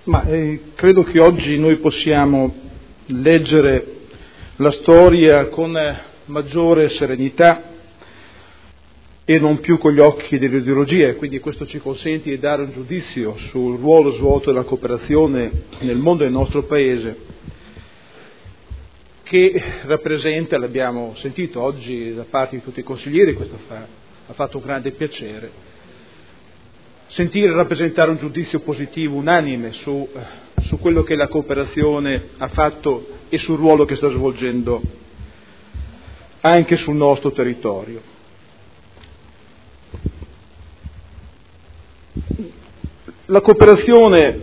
Credo che oggi noi possiamo leggere la storia con maggiore serenità e non più con gli occhi dell'ideologia, e quindi questo ci consente di dare un giudizio sul ruolo svolto dalla cooperazione nel mondo del nostro Paese, che rappresenta, l'abbiamo sentito oggi da parte di tutti i consiglieri, questo ha fatto un grande piacere, sentire rappresentare un giudizio positivo unanime su quello che la cooperazione ha fatto e sul ruolo che sta svolgendo anche sul nostro territorio. La cooperazione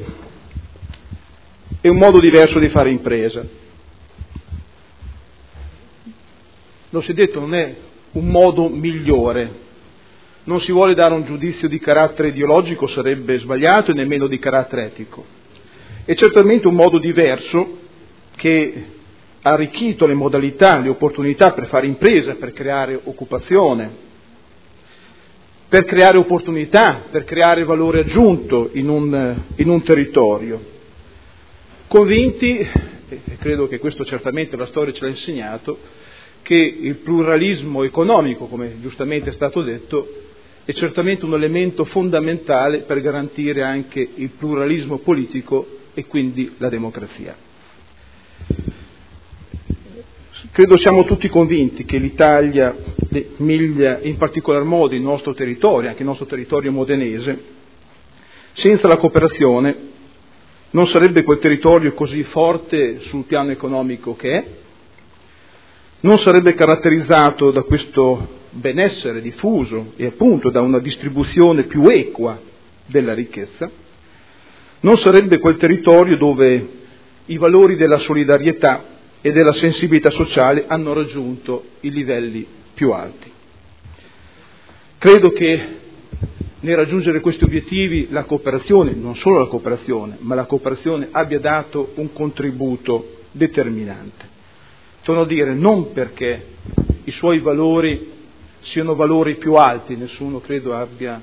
è un modo diverso di fare impresa. Lo si è detto, non è un modo migliore. Non si vuole dare un giudizio di carattere ideologico, sarebbe sbagliato, e nemmeno di carattere etico. È certamente un modo diverso che ha arricchito le modalità, le opportunità per fare impresa, per creare occupazione, per creare opportunità, per creare valore aggiunto in un territorio. Convinti, e credo che questo certamente la storia ce l'ha insegnato, che il pluralismo economico, come giustamente è stato detto, è certamente un elemento fondamentale per garantire anche il pluralismo politico e quindi la democrazia. Credo siamo tutti convinti che l'Italia, l'Emilia, in particolar modo il nostro territorio, anche il nostro territorio modenese, senza la cooperazione non sarebbe quel territorio così forte sul piano economico che è, non sarebbe caratterizzato da questo benessere diffuso e appunto da una distribuzione più equa della ricchezza, non sarebbe quel territorio dove i valori della solidarietà e della sensibilità sociale hanno raggiunto i livelli più alti. Credo che nel raggiungere questi obiettivi la cooperazione, non solo la cooperazione, ma la cooperazione abbia dato un contributo determinante. Torno a dire, non perché i suoi valori siano valori più alti, nessuno credo abbia,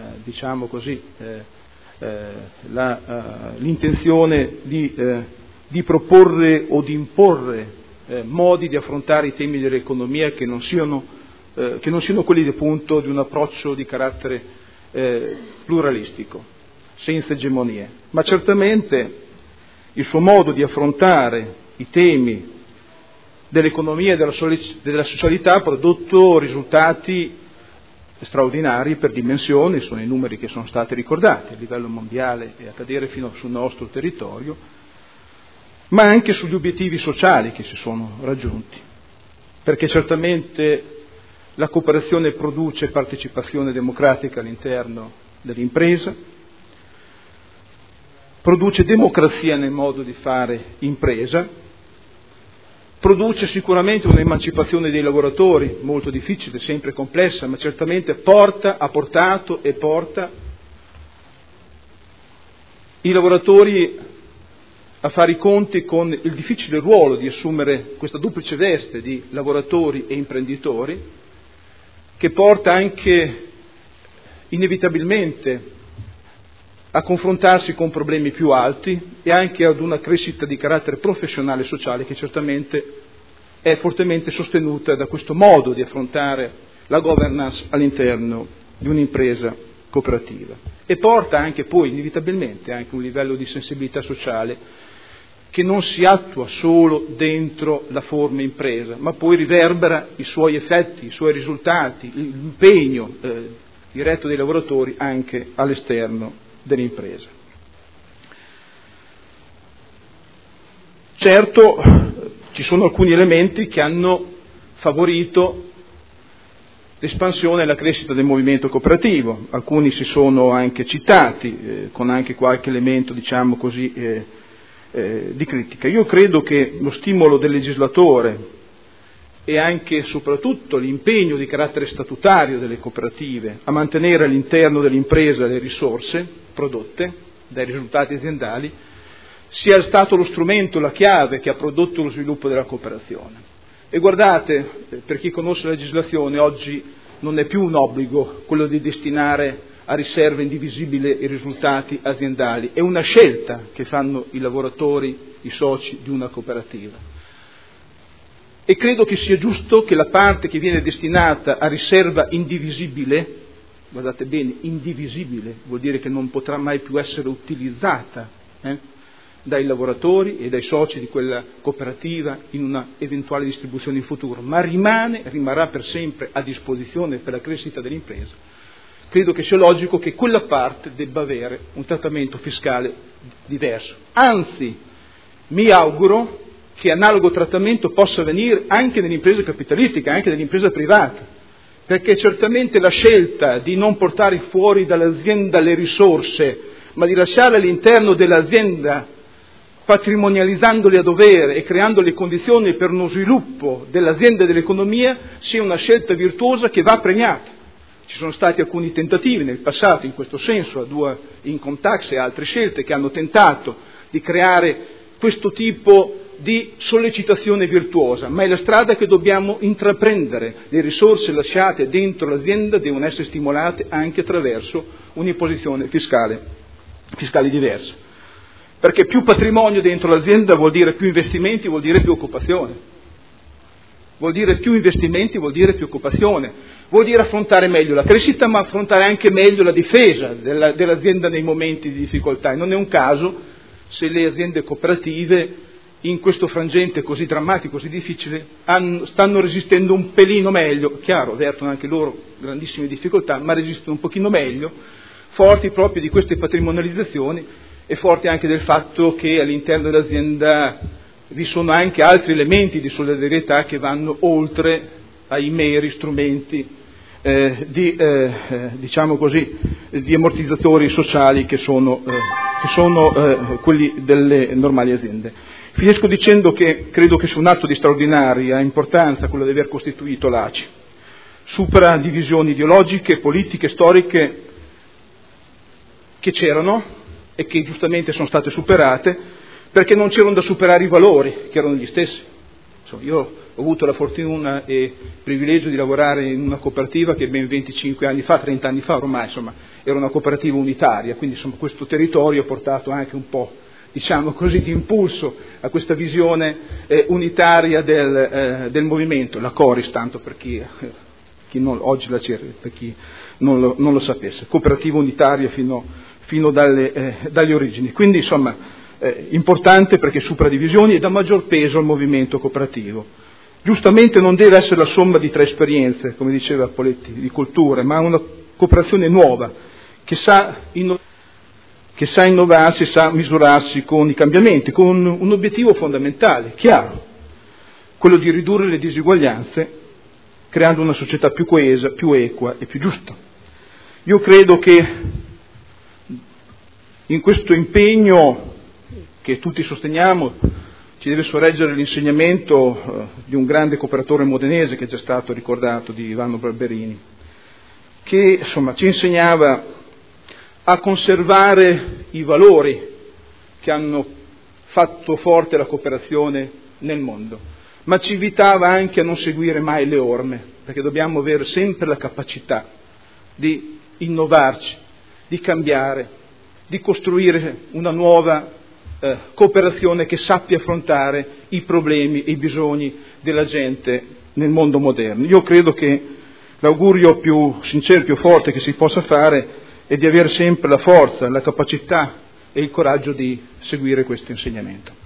l'intenzione di proporre o di imporre modi di affrontare i temi dell'economia che non siano quelli appunto di un approccio di carattere pluralistico, senza egemonie, ma certamente il suo modo di affrontare i temi dell'economia e della socialità ha prodotto risultati straordinari per dimensioni, sono i numeri che sono stati ricordati a livello mondiale e a cadere fino sul nostro territorio, ma anche sugli obiettivi sociali che si sono raggiunti, perché certamente la cooperazione produce partecipazione democratica all'interno dell'impresa, produce democrazia nel modo di fare impresa, produce sicuramente un'emancipazione dei lavoratori, molto difficile, sempre complessa, ma certamente ha portato e porta i lavoratori a fare i conti con il difficile ruolo di assumere questa duplice veste di lavoratori e imprenditori, che porta anche inevitabilmente a confrontarsi con problemi più alti e anche ad una crescita di carattere professionale e sociale che certamente è fortemente sostenuta da questo modo di affrontare la governance all'interno di un'impresa cooperativa. E porta anche poi inevitabilmente anche un livello di sensibilità sociale che non si attua solo dentro la forma impresa, ma poi riverbera i suoi effetti, i suoi risultati, l'impegno diretto dei lavoratori anche all'esterno dell'impresa. Certo, ci sono alcuni elementi che hanno favorito l'espansione e la crescita del movimento cooperativo, alcuni si sono anche citati, con anche qualche elemento, diciamo così, di critica. Io credo che lo stimolo del legislatore e anche e soprattutto l'impegno di carattere statutario delle cooperative a mantenere all'interno dell'impresa le risorse prodotte dai risultati aziendali sia stato lo strumento, la chiave che ha prodotto lo sviluppo della cooperazione. E guardate, per chi conosce la legislazione, oggi non è più un obbligo quello di destinare a riserva indivisibile i risultati aziendali, è una scelta che fanno i lavoratori, i soci di una cooperativa. E credo che sia giusto che la parte che viene destinata a riserva indivisibile, guardate bene, indivisibile, vuol dire che non potrà mai più essere utilizzata dai lavoratori e dai soci di quella cooperativa in una eventuale distribuzione in futuro, ma rimarrà per sempre a disposizione per la crescita dell'impresa. Credo che sia logico che quella parte debba avere un trattamento fiscale diverso. Anzi, mi auguro che analogo trattamento possa avvenire anche nell'impresa capitalistica, anche nell'impresa privata, perché certamente la scelta di non portare fuori dall'azienda le risorse, ma di lasciarle all'interno dell'azienda patrimonializzandole a dovere e creando le condizioni per uno sviluppo dell'azienda e dell'economia, sia una scelta virtuosa che va premiata. Ci sono stati alcuni tentativi nel passato in questo senso, ADUA Income Tax e altre scelte che hanno tentato di creare questo tipo di sollecitazione virtuosa, ma è la strada che dobbiamo intraprendere. Le risorse lasciate dentro l'azienda devono essere stimolate anche attraverso un'imposizione fiscale diversa, perché più patrimonio dentro l'azienda vuol dire più investimenti, vuol dire più occupazione, vuol dire più investimenti, vuol dire più occupazione, vuol dire affrontare meglio la crescita, ma affrontare anche meglio la difesa dell'azienda nei momenti di difficoltà. E non è un caso se le aziende cooperative in questo frangente così drammatico, così difficile, stanno resistendo un pelino meglio, chiaro, avvertono anche loro grandissime difficoltà, ma resistono un pochino meglio, forti proprio di queste patrimonializzazioni e forti anche del fatto che all'interno dell'azienda vi sono anche altri elementi di solidarietà che vanno oltre ai meri strumenti diciamo così, di ammortizzatori sociali che sono quelli delle normali aziende. Finisco dicendo che credo che sia un atto di straordinaria importanza quello di aver costituito l'ACI. Supera divisioni ideologiche, politiche, storiche che c'erano e che giustamente sono state superate, perché non c'erano da superare i valori, che erano gli stessi. Insomma, io ho avuto la fortuna e il privilegio di lavorare in una cooperativa che ben 25 anni fa, 30 anni fa ormai, insomma, era una cooperativa unitaria, quindi insomma, questo territorio ha portato anche un po', diciamo così, di impulso a questa visione unitaria del movimento, la Coris, tanto per chi non, oggi la CER, per chi non lo sapesse, cooperativa unitaria fino dalle origini. Quindi insomma importante perché supera divisioni e dà maggior peso al movimento cooperativo. Giustamente non deve essere la somma di 3 esperienze, come diceva Poletti, di culture, ma una cooperazione nuova che sa innovarsi, sa misurarsi con i cambiamenti, con un obiettivo fondamentale, chiaro, quello di ridurre le disuguaglianze, creando una società più coesa, più equa e più giusta. Io credo che in questo impegno che tutti sosteniamo ci deve sorreggere l'insegnamento di un grande cooperatore modenese che è già stato ricordato, di Ivano Barberini, che insomma ci insegnava a conservare i valori che hanno fatto forte la cooperazione nel mondo, ma ci invitava anche a non seguire mai le orme, perché dobbiamo avere sempre la capacità di innovarci, di cambiare, di costruire una nuova cooperazione che sappia affrontare i problemi e i bisogni della gente nel mondo moderno. Io credo che l'augurio più sincero, più forte che si possa fare è di avere sempre la forza, la capacità e il coraggio di seguire questo insegnamento.